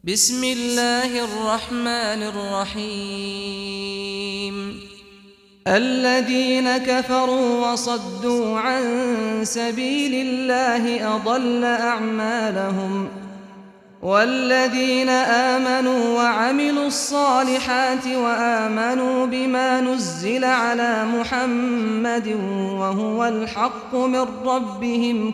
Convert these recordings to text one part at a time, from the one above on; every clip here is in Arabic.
بسم الله الرحمن الرحيم. الذين كفروا وصدوا عن سبيل الله أضل أعمالهم، والذين آمنوا وعملوا الصالحات وآمنوا بما نزل على محمد وهو الحق من ربهم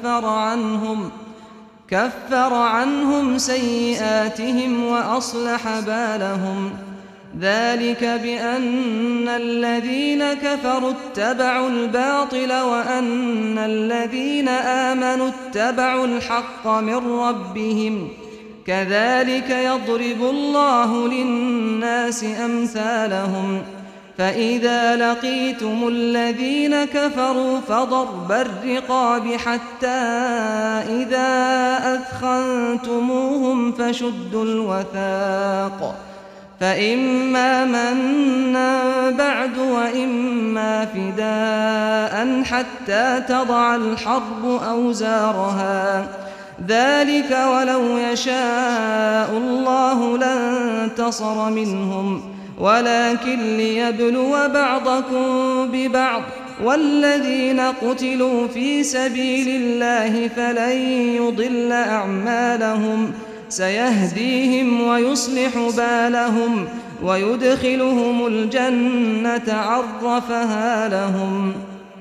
كفر عنهم سيئاتهم وأصلح بالهم. ذلك بأن الذين كفروا اتبعوا الباطل وأن الذين آمنوا اتبعوا الحق من ربهم، كذلك يضرب الله للناس أمثالهم. فإذا لقيتم الذين كفروا فضرب الرقاب حتى إذا أثخنتموهم فشدوا الوثاق، فإما منا بعد وإما فداء حتى تضع الحرب أوزارها. ذلك ولو يشاء الله لانتصر منهم، ولكن ليبلو بعضكم ببعض. والذين قتلوا في سبيل الله فلن يضل أعمالهم، سيهديهم ويصلح بالهم ويدخلهم الجنة عرفها لهم.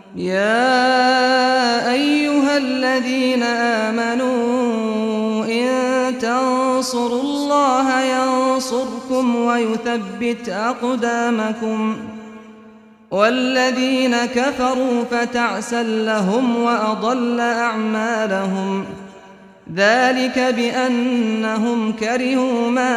يا أيها الذين آمنوا إن تنصروا الله ينصركم ويثبت أقدامكم. والذين كفروا فتعسا لهم وأضل أعمالهم. ذلك بأنهم كرهوا ما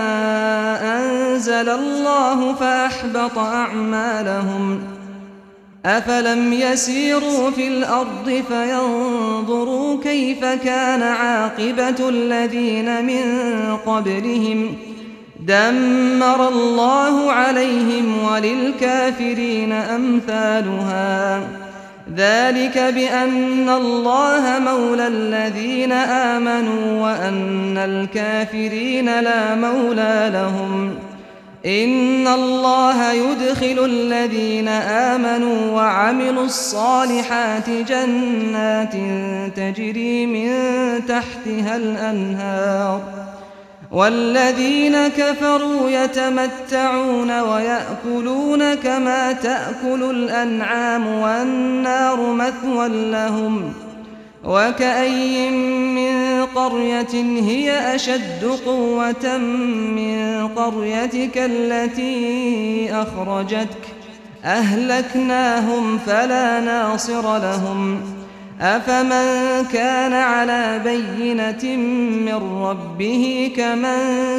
أنزل الله فأحبط أعمالهم. أفلم يسيروا في الأرض فينظروا كيف كان عاقبة الذين من قبلهم، دمر الله عليهم وللكافرين أمثالها. ذلك بأن الله مولى الذين آمنوا وأن الكافرين لا مولى لهم. إن الله يدخل الذين آمنوا وعملوا الصالحات جنات تجري من تحتها الأنهار، والذين كفروا يتمتعون ويأكلون كما تأكل الأنعام والنار مثوى لهم. وكأي من قرية هي أشد قوة من قريتك التي أخرجتك أهلكناهم فلا ناصر لهم. أفمن كان على بينة من ربه كمن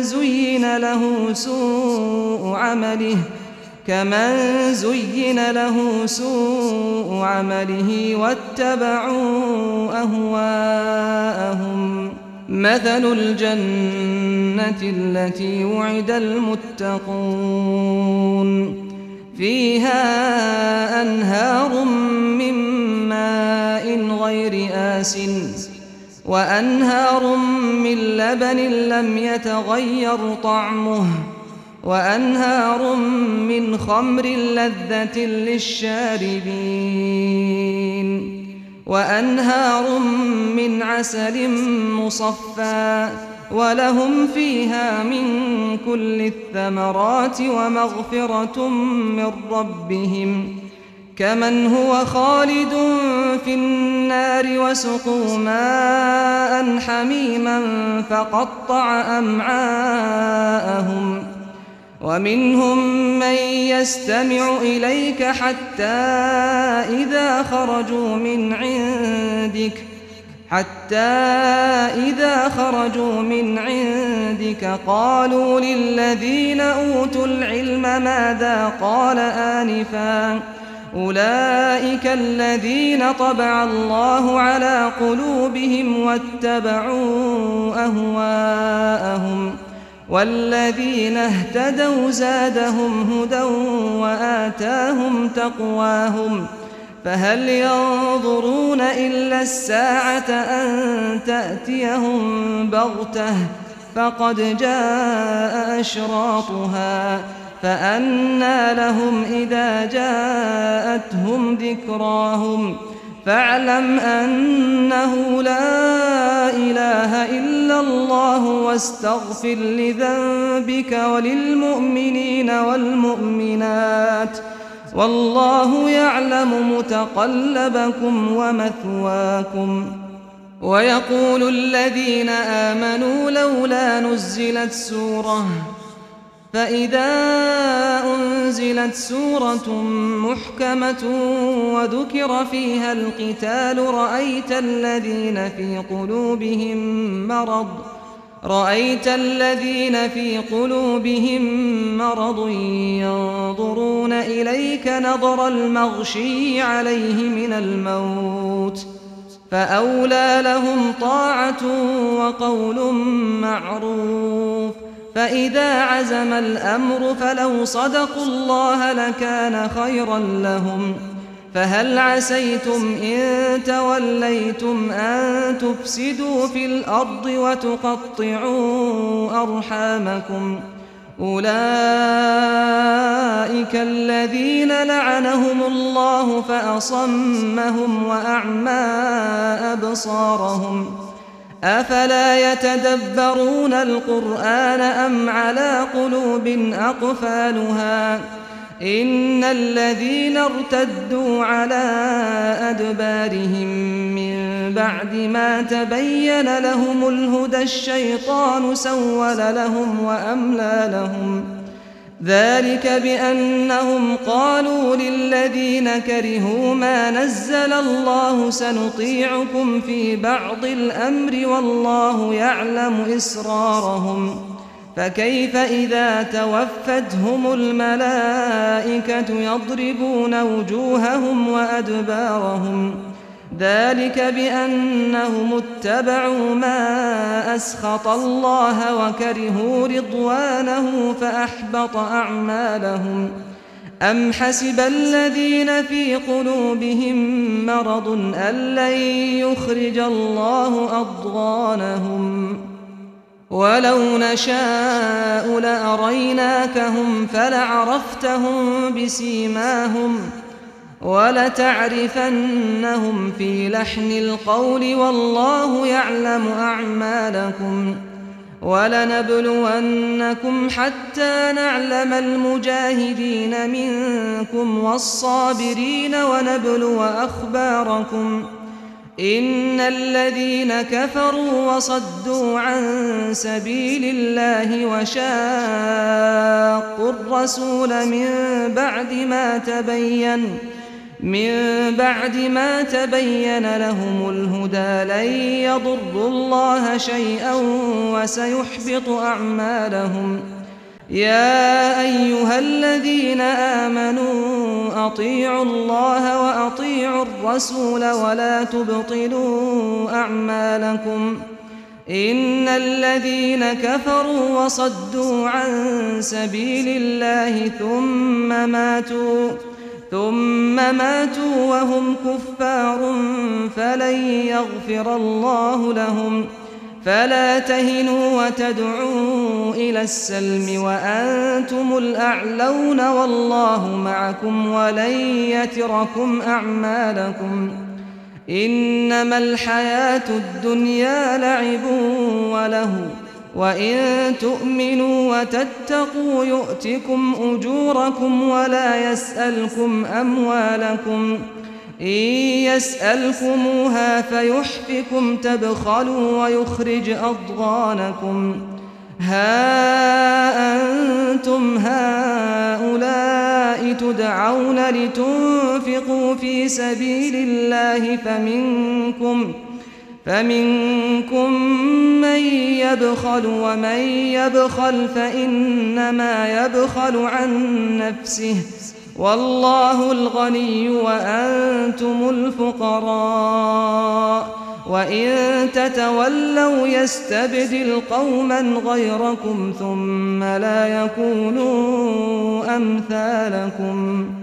زين له سوء عمله واتبعوا أهواءهم. مثل الجنة التي وعد المتقون فيها أنهار من ماء غير آسن وأنهار من لبن لم يتغير طعمه وأنهار من خمر لذة للشاربين وأنهار من عسل مصفى ولهم فيها من كل الثمرات ومغفرة من ربهم كمن هو خالد في النار وسقوا ماء حميما فقطع أمعاءهم. ومنهم من يستمع إليك حتى إذا خرجوا من عندك قالوا للذين أوتوا العلم ماذا قال آنفا أولئك الذين طبع الله على قلوبهم واتبعوا أهواءهم. والذين اهتدوا زادهم هدى وآتاهم تقواهم. فهل ينظرون إلا الساعة أن تأتيهم بغتة فقد جاء أشراطها فأنى لهم إذا جاءتهم ذكراهم فاعلم أنه لا إله إلا الله واستغفر لذنبك وللمؤمنين والمؤمنات والله يعلم متقلبكم ومثواكم. ويقول الذين آمنوا لولا نزلت سورة فإذا أنزلت سورة محكمة وذكر فيها القتال رأيت الذين في قلوبهم مرض ينظرون إليك نظر المغشي عليه من الموت فأولى لهم طاعة وقول معروف. فإذا عزم الأمر فلو صدقوا الله لكان خيرا لهم. فهل عسيتم إن توليتم أن تفسدوا في الأرض وتقطعوا أرحامكم أولئك الذين لعنهم الله فأصمهم وأعمى أبصارهم أفلا يتدبرون القرآن أم على قلوب أقفالها إن الذين ارتدوا على أدبارهم من بعد ما تبين لهم الهدى الشيطان سول لهم وأملى لهم ذلك بأنهم قالوا للذين كرهوا ما نزل الله سنطيعكم في بعض الأمر والله يعلم إسرارهم فكيف إذا توفتهم الملائكة يضربون وجوههم وأدبارهم ذلك بأنهم اتبعوا ما أسخط الله وكرهوا رضوانه فأحبط أعمالهم. أم حسب الذين في قلوبهم مرض أن لن يخرج الله أضغانهم ولو نشاء لأريناكهم فلعرفتهم بسيماهم ولتعرفنهم في لحن القول والله يعلم أعمالكم. ولنبلونكم حتى نعلم المجاهدين منكم والصابرين ونبلو أخباركم إن الذين كفروا وصدوا عن سبيل الله وشاقوا الرسول من بعد ما تبين لهم الهدى لن يضروا الله شيئا وسيحبط أعمالهم. يا أيها الذين آمنوا أطيعوا الله وأطيعوا الرسول ولا تبطلوا أعمالكم إن الذين كفروا وصدوا عن سبيل الله ثم ماتوا وهم كفار فلن يغفر الله لهم. فلا تهنوا وتدعوا إلى السلم وأنتم الأعلون والله معكم ولن يتركم أعمالكم. إنما الحياة الدنيا لعب وله وإن تؤمنوا وتتقوا يؤتكم أجوركم ولا يسألكم أموالكم إن يسألكموها فيحفكم تبخلوا ويخرج أضغانكم. ها أنتم هؤلاء تدعون لتنفقوا في سبيل الله فمنكم من يبخل ومن يبخل فإنما يبخل عن نفسه والله الغني وأنتم الفقراء وإن تتولوا يستبدل قوما غيركم ثم لا يكونوا أمثالكم.